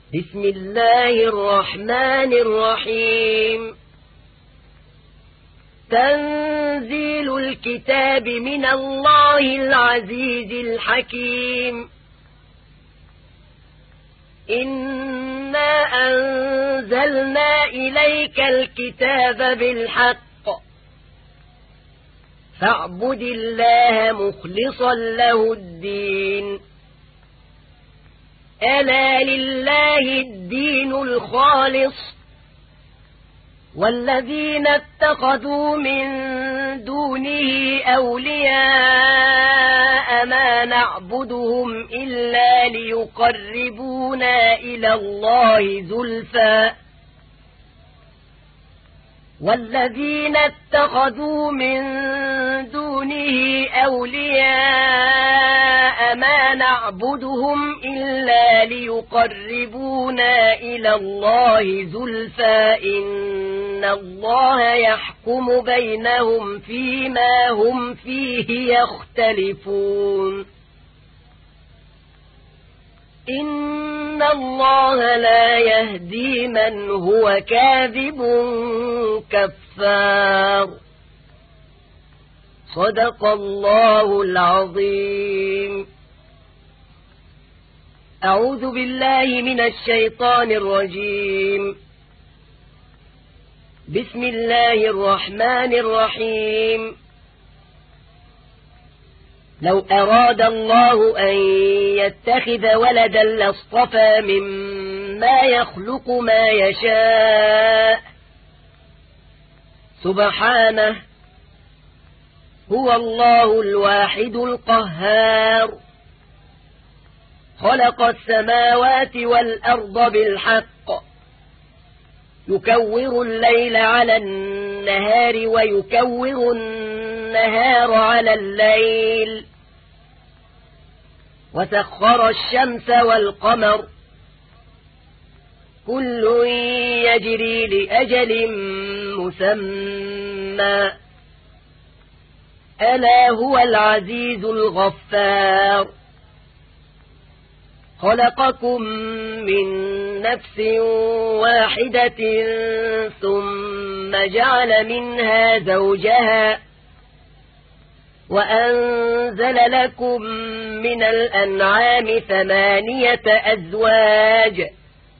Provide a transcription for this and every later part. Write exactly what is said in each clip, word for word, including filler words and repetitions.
بسم الله الرحمن الرحيم. تنزيل الكتاب من الله العزيز الحكيم. إنا أنزلنا إليك الكتاب بالحق فاعبد الله مخلصا له الدين. ألا لله الدين الخالص والذين اتخذوا من دونه أولياء ما نعبدهم إلا ليقربونا إلى الله زلفى والذين اتخذوا من دونه أولياء ما نعبدهم إلا ليقربونا إلى الله زلفى إن الله يحكم بينهم فيما هم فيه يختلفون. إن الله لا يهدي من هو كاذب كفار. صدق الله العظيم. أعوذ بالله من الشيطان الرجيم. بسم الله الرحمن الرحيم. لو أراد الله أن يتخذ ولدا لاصطفى مما يخلق ما يشاء سبحانه هو الله الواحد القهار. خلق السماوات والأرض بالحق يكور الليل على النهار ويكور النهار على الليل وسخر الشمس والقمر كل يجري لأجل مسمى ألا هو العزيز الغفار. خلقكم من نفس واحدة ثم جعل منها زوجها وأنزل لكم من الأنعام ثمانية أزواج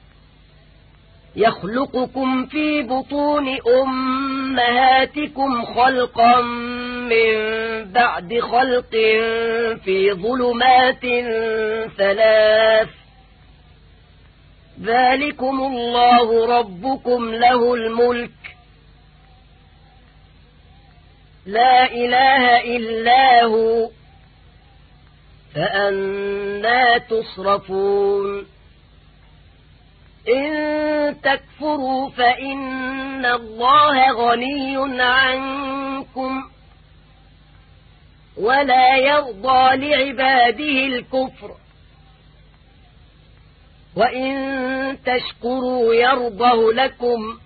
يخلقكم في بطون أمهاتكم خلقا من بعد خلق في ظلمات ثلاث ذلكم الله ربكم له الملك لا إله إلا هو فأنى تصرفون. إن تكفروا فإن الله غني عنكم ولا يرضى لعباده الكفر وإن تشكروا يرضه لكم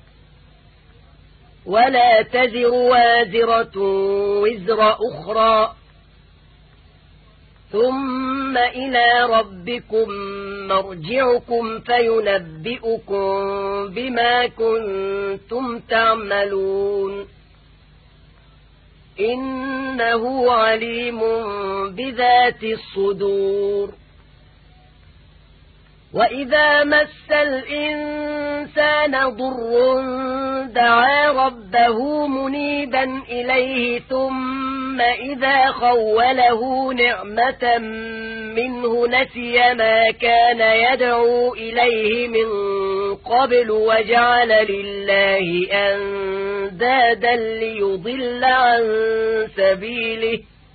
ولا تزر وازرة وزر أخرى ثم إلى ربكم مرجعكم فينبئكم بما كنتم تعملون إنه عليم بذات الصدور. وإذا مس الإنسان ضر دعا ربه منيبا إليه ثم إذا خوله نعمة منه نسي ما كان يدعو إليه من قبل وجعل لله أندادا ليضل عن سبيله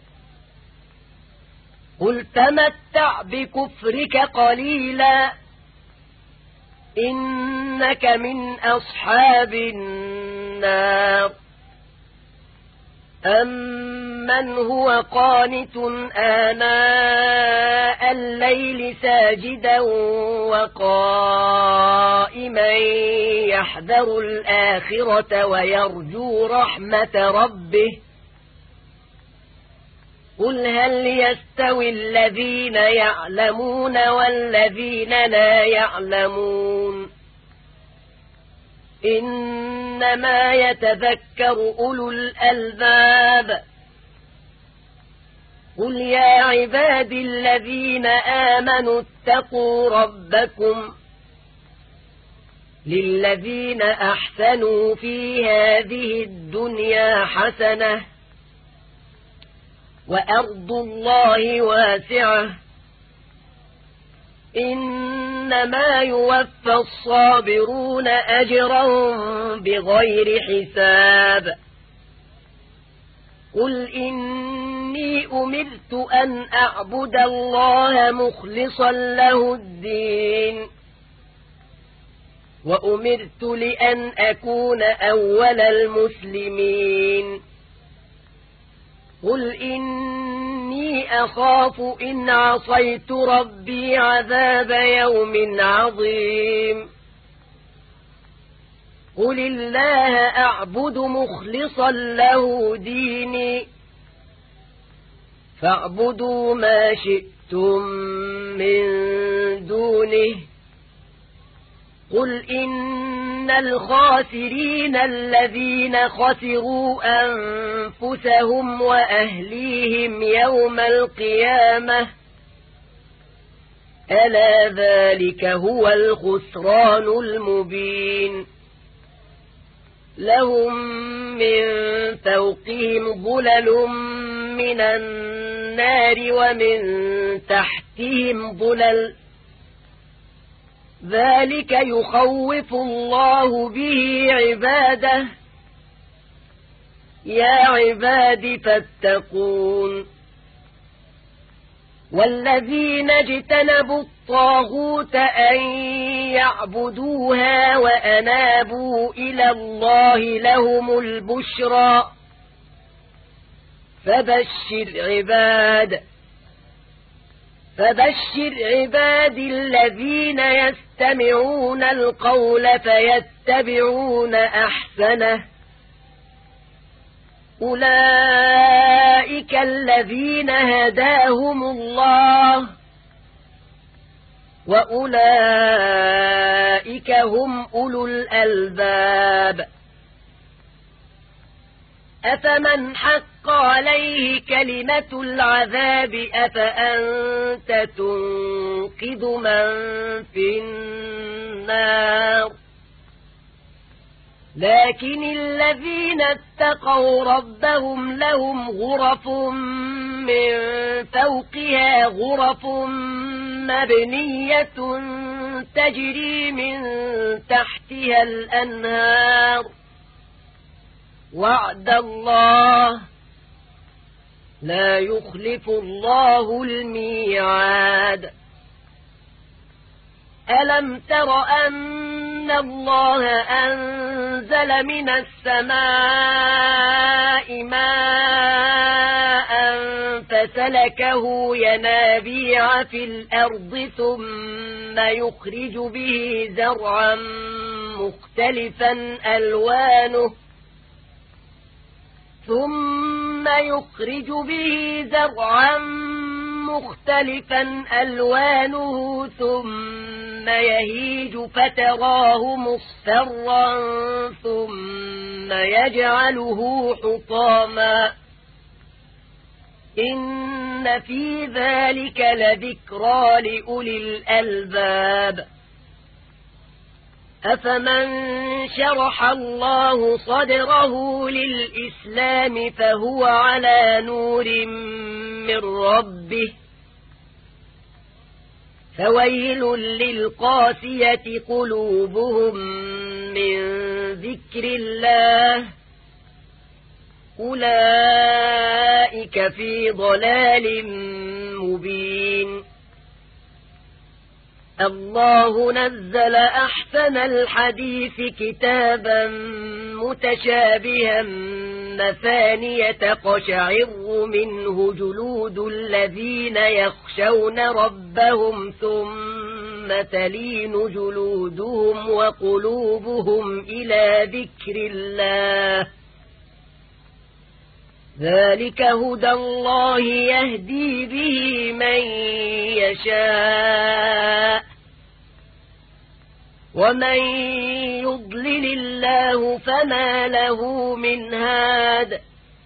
قل تمتع بكفرك قليلا إنك من أصحاب النار. أمن هو قانت آناء الليل ساجدا وقائما يحذر الآخرة ويرجو رحمة ربه قل هل يستوي الذين يعلمون والذين لا يعلمون إنما يتذكر أولو الألباب قل يا عبادي الذين آمنوا اتقوا ربكم للذين أحسنوا في هذه الدنيا حسنة وأرض الله واسعة إنما يوفى الصابرون أجرهم بغير حساب قل إني أمرت أن أعبد الله مخلصا له الدين وأمرت لأن أكون أول المسلمين قل إني أخاف إن عصيت ربي عذاب يوم عظيم قل الله أعبد مخلصا له ديني فاعبدوا ما شئتم من دونه قل إن الخاسرين الذين خسروا أنفسهم وأهليهم يوم القيامة ألا ذلك هو الخسران المبين لهم من فوقهم ظلل من النار ومن تحتهم ظلل ذلك يخوف الله به عباده يا عباد فاتقون والذين اجتنبوا الطاغوت أن يعبدوها وأنابوا إلى الله لهم البشرى فبشر عباد فبشر عباد الذين يستمعون القول فيتبعون أحسنه أولئك الذين هداهم الله وأولئك هم أولو الألباب أفمن حق عليه كلمة العذاب أفأنت تنقذ من في النار لكن الذين اتقوا ربهم لهم غرف من فوقها غرف مبنية تجري من تحتها الأنهار وعد الله لا يخلف الله الميعاد ألم تر أن الله أنزل من السماء ماء فسلكه ينابيع في الأرض ثم يخرج به زرعا مختلفا ألوانه ثم يخرج به زرعا مختلفا ألوانه ثم يهيج فتراه مصفرا ثم يجعله حطاما إن في ذلك لذكرى لأولي الألباب أفمن شرح الله صدره للإسلام فهو على نور من ربه فويل للقاسية قلوبهم من ذكر الله أولئك في ضلال مبين الله نزل أحسن الحديث كتابا متشابها مثانية تقشعر منه جلود الذين يخشون ربهم ثم تلين جلودهم وقلوبهم إلى ذكر الله ذلك هدى الله يهدي به من يشاء ومن يضلل الله فما له من هاد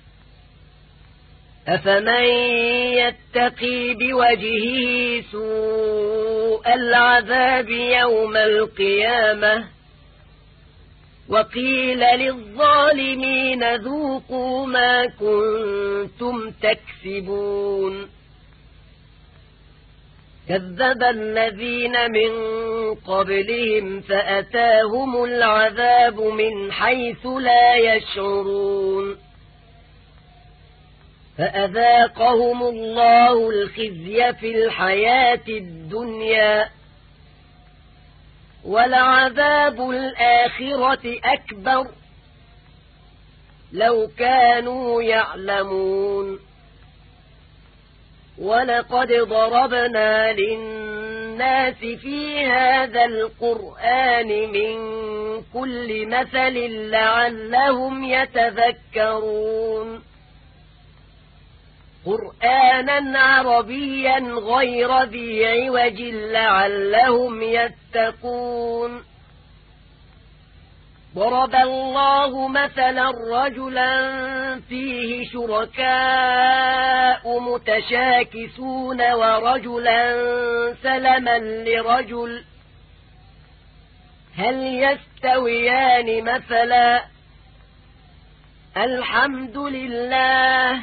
أفمن يتقي بوجهه سوء العذاب يوم القيامة وقيل للظالمين ذوقوا ما كنتم تكسبون كذب الذين من قبلهم فأتاهم العذاب من حيث لا يشعرون فأذاقهم الله الخزي في الحياة الدنيا ولعذاب الآخرة أكبر لو كانوا يعلمون ولقد ضربنا للناس في هذا القرآن من كل مثل لعلهم يتذكرون قرآنا عربيا غير ذي عوج لعلهم يتقون ضرب الله مثلا رجلا فيه شركاء متشاكسون ورجلا سلما لرجل هل يستويان مثلا الحمد لله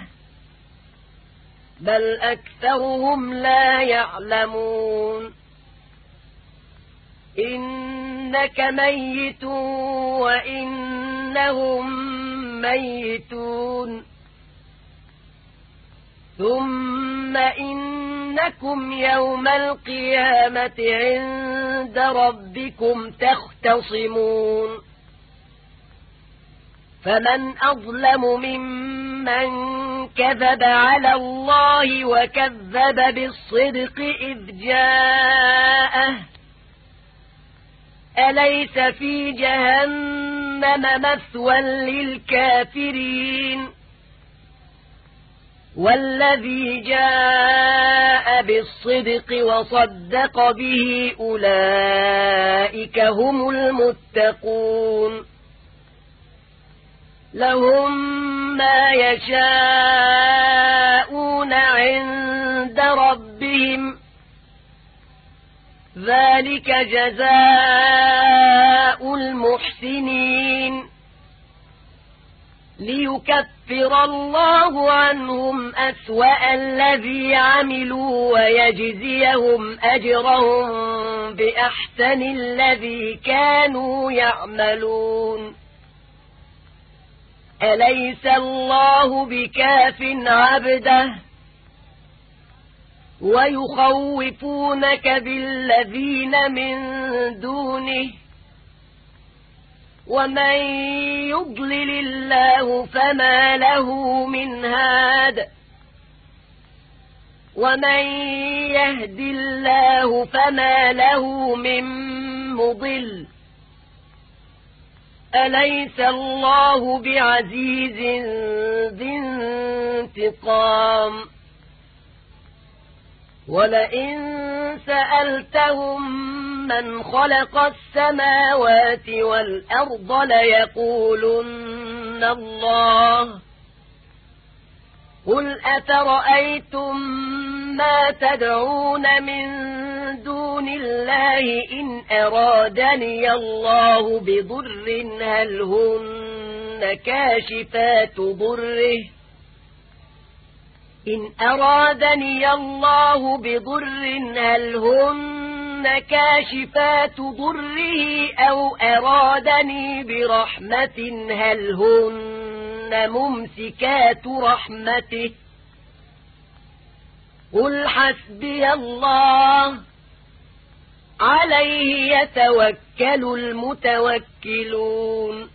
بل أكثرهم لا يعلمون إنك ميت وإنهم ميتون ثم إنكم يوم القيامة عند ربكم تختصمون فمن أظلم ممن كذب على الله وكذب بالصدق إذ جاءه أليس في جهنم مثوى للكافرين والذي جاء بالصدق وصدق به أولئك هم المتقون لهم ما يشاءون عند ربهم ذلك جزاء المحسنين ليكفر الله عنهم أسوأ الذي عملوا ويجزيهم أجرهم بأحسن الذي كانوا يعملون أليس الله بكاف عبده ويخوفونك بالذين من دونه ومن يضلل الله فما له من هاد ومن يهد الله فما له من مضل أليس الله بعزيز ذي انتقام ولئن سألتهم من خلق السماوات والأرض ليقولن الله قل أفرأيتم ما تدعون من دون الله إن أرادني الله بضر هل هن كاشفات ضره إن أرادني الله بضر هل هن كاشفات ضره أو أرادني برحمة هل هن ممسكات رحمته قل حسبي الله عليه يتوكل المتوكلون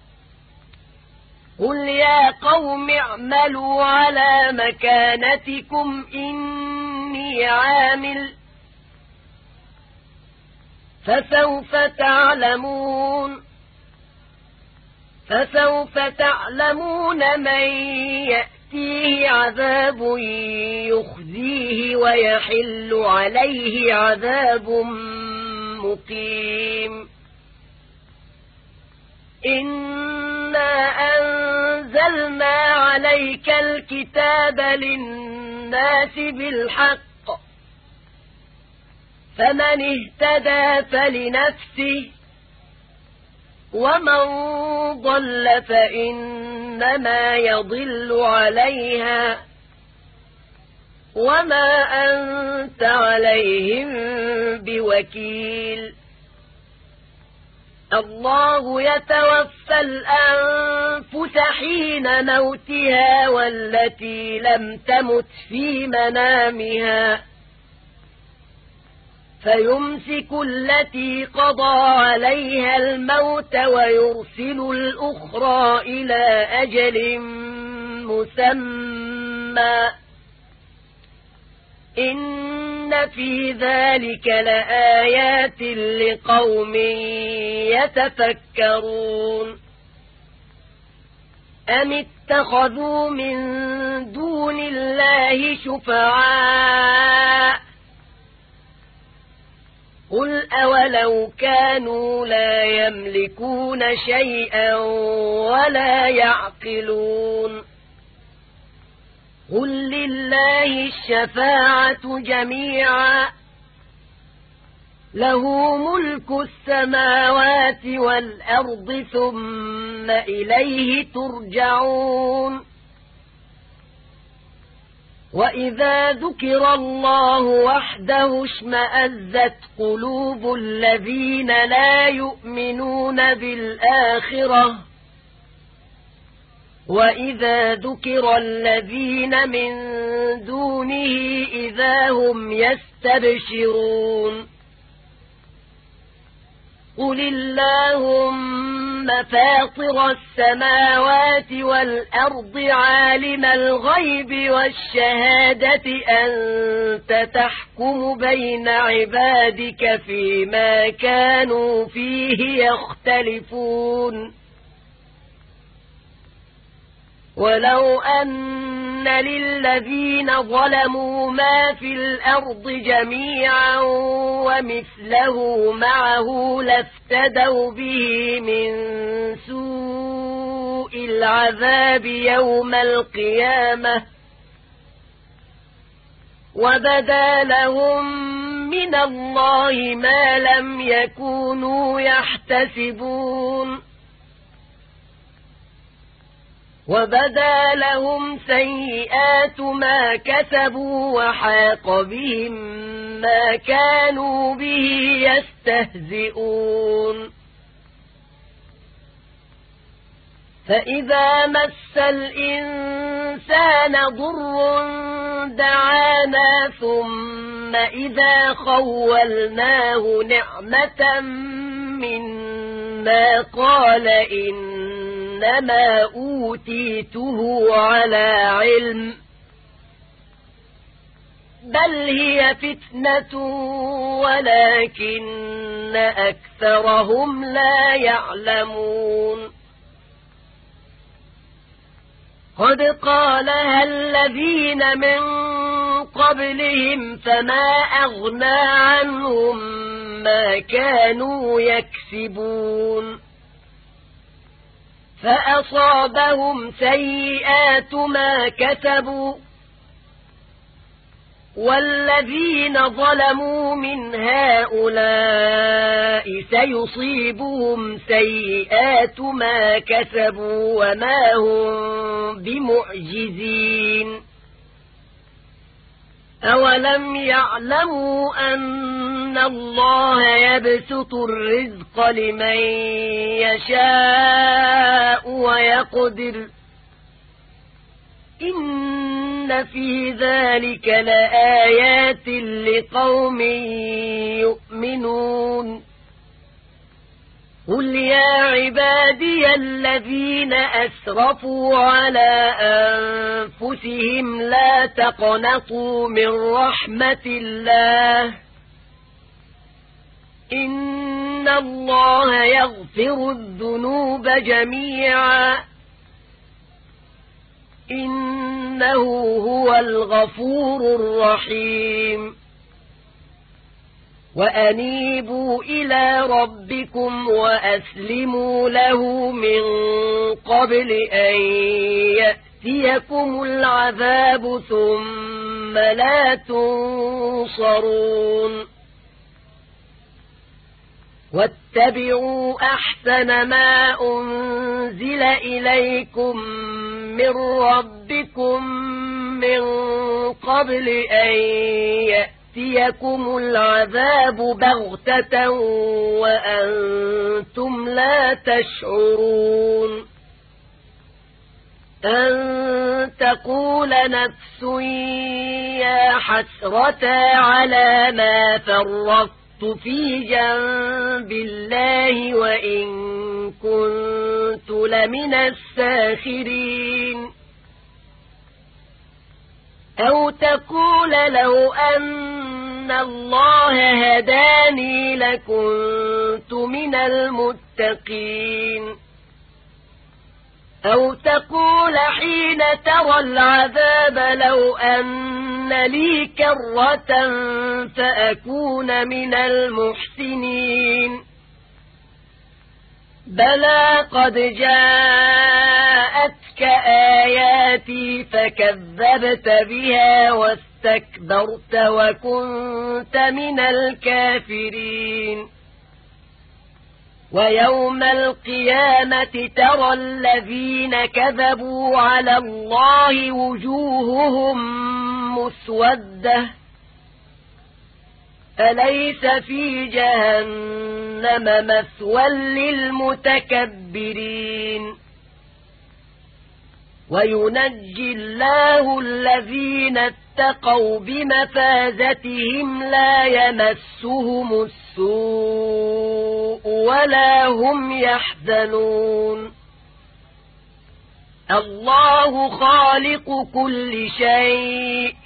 قل يا قوم اعملوا على مكانتكم إني عامل فسوف تعلمون فسوف تعلمون من يأتي يأتيه عذاب يخزيه ويحل عليه عذاب مقيم إنا أنزلنا عليك الكتاب للناس بالحق فمن اهتدى فلنفسه ومن ضل فإنما يضل عليها وما أنت عليهم بوكيل الله يتوفى الأنفس حين موتها والتي لم تمت في منامها فيمسك التي قضى عليها الموت ويرسل الأخرى إلى أجل مسمى إن في ذلك لآيات لقوم يتفكرون أم اتخذوا من دون الله شفعاء قل أولو كانوا لا يملكون شيئا ولا يعقلون قل لله الشفاعة جميعا له ملك السماوات والأرض ثم إليه ترجعون وإذا ذكر الله وحده اشمأزت قلوب الذين لا يؤمنون بالآخرة وإذا ذكر الذين من دونه إذا هم يستبشرون قل اللهم فاطر السماوات والأرض عالم الغيب والشهادة أنت تحكم بين عبادك فيما كانوا فيه يختلفون ولو أن للذين ظلموا ما في الأرض جميعا ومثله معه لافتدوا به من سوء العذاب يوم القيامة وبدا لهم من الله ما لم يكونوا يحتسبون وبدا لهم سيئات ما كسبوا وحاق بهم ما كانوا به يستهزئون فإذا مس الإنسان ضر دعانا ثم إذا خولناه نعمة منا قال إنما أوتيته على علم بل هي فتنة ولكن أكثرهم لا يعلمون قد قالها الذين من قبلهم فما أغنى عنهم ما كانوا يكسبون فأصابهم سيئات ما كسبوا والذين ظلموا من هؤلاء سيصيبهم سيئات ما كسبوا وما هم بمعجزين أولم يعلموا أن الله يبسط الرزق لمن يشاء ويقدر إن في ذلك لآيات لقوم يؤمنون قل يا عبادي الذين أسرفوا على أنفسهم لا تقنطوا من رحمة الله إن الله يغفر الذنوب جميعا إن إنه هو الغفور الرحيم وأنيبوا إلى ربكم وأسلموا له من قبل أن يأتيكم العذاب ثم لا تنصرون واتبعوا أحسن ما أنزل إليكم من ربكم من قبل أن يأتيكم العذاب بغتة وأنتم لا تشعرون أن تقول نفس يا حسرة على ما فرطت في جنب الله وإن كنت لمن الساخرين أو تقول لو أن الله هداني لكنت من المتقين أو تقول حين ترى العذاب لو أن لي كرة فأكون من المحسنين بلى قد جاءتك آياتي فكذبت بها واستكبرت وكنت من الكافرين ويوم القيامة ترى الذين كذبوا على الله وجوههم مسودة أليس في جهنم مثوى للمتكبرين وينجي الله الذين اتقوا بمفازتهم لا يمسهم السوء ولا هم يحزنون الله خالق كل شيء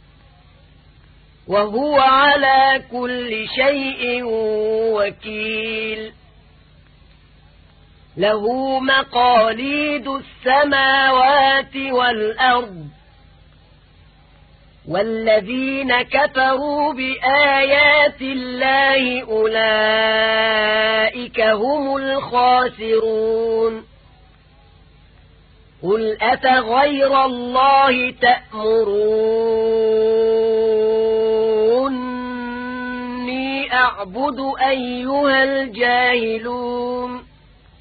وهو على كل شيء وكيل له مقاليد السماوات والأرض والذين كفروا بآيات الله أولئك هم الخاسرون قل أفغير الله تأمروني أعبد أيها الجاهلون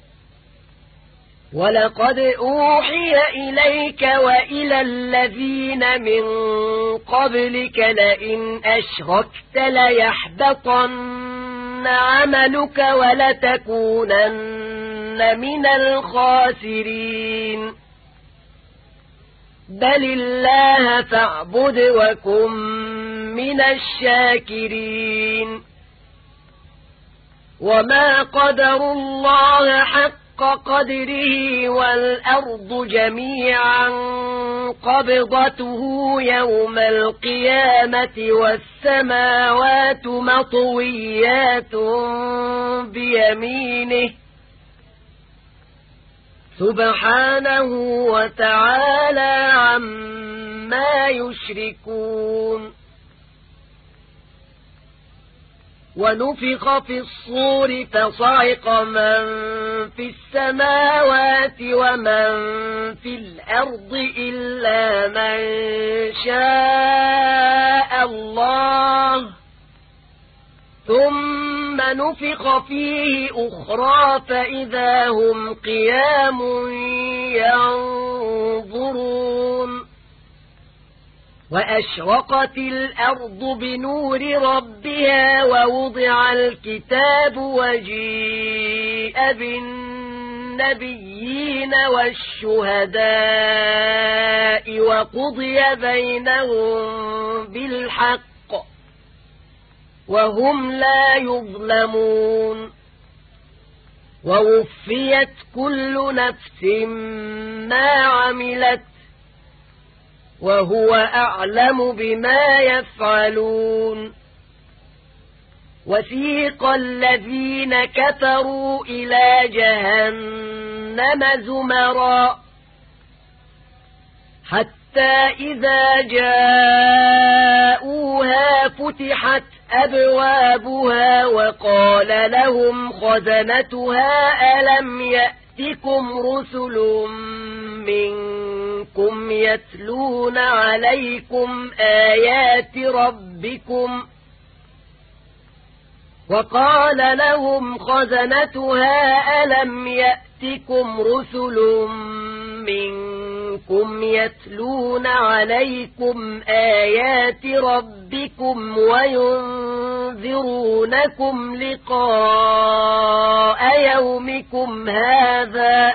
ولقد أوحي إليك وإلى الذين من قبلك لئن أشركت ليحبطن عملك ولتكونن من الخاسرين بل الله فاعبد وكن من الشاكرين وما قدروا الله حق قدره والأرض جميعا قبضته يوم القيامة والسماوات مطويات بيمينه سبحانه وتعالى عما يشركون ونفخ في الصور فصعق من في السماوات ومن في الأرض إلا من شاء الله ثم نفخ فيه أخرى فإذا هم قيام ينظرون وأشرقت الأرض بنور ربها ووضع الكتاب وجيء بالنبيين والشهداء وقضي بينهم بالحق وهم لا يظلمون ووفيت كل نفس ما عملت وهو أعلم بما يفعلون وسيق الذين كفروا إلى جهنم زمرا حتى حتى إذا جاءوها فتحت أبوابها وقال لهم خزنتها ألم يأتكم رسل منكم يتلون عليكم آيات ربكم وقال لهم خزنتها ألم يأتكم رسل منكم يتلون عليكم آيات ربكم وينذرونكم لقاء يومكم هذا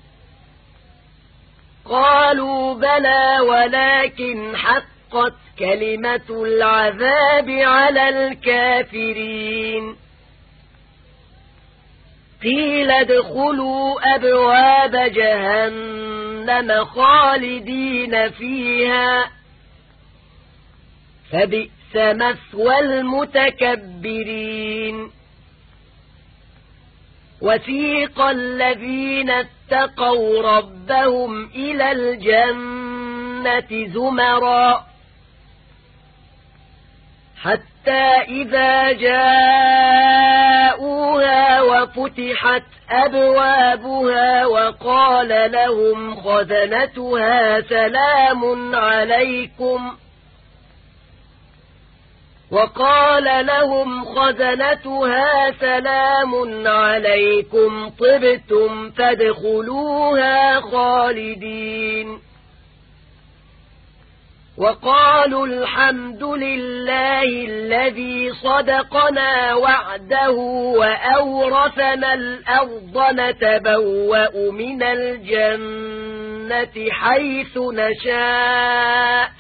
قالوا بلى ولكن حقت كلمة العذاب على الكافرين قيل ادخلوا أبواب جهنم خالدين فيها فبئس مثوى المتكبرين وسيق الذين اتقوا ربهم إلى الجنة زمرا حتى إذا جاءوها وفتحت أبوابها وقال لهم خزنتها سلام عليكم وقال لهم خزنتها سلام عليكم طبتم فادخلوها خالدين وقالوا الحمد لله الذي صدقنا وعده وأورثنا الأرض نتبوأ من الجنة حيث نشاء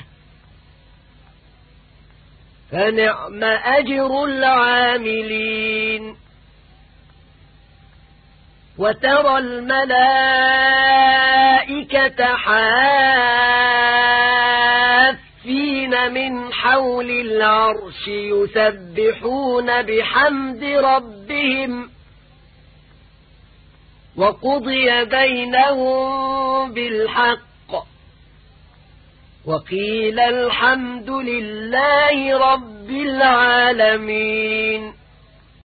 فنعم أجر العاملين وترى الملائكة حافين من حول العرش يسبحون بحمد ربهم وقضي بينهم بالحق وقيل الحمد لله رب العالمين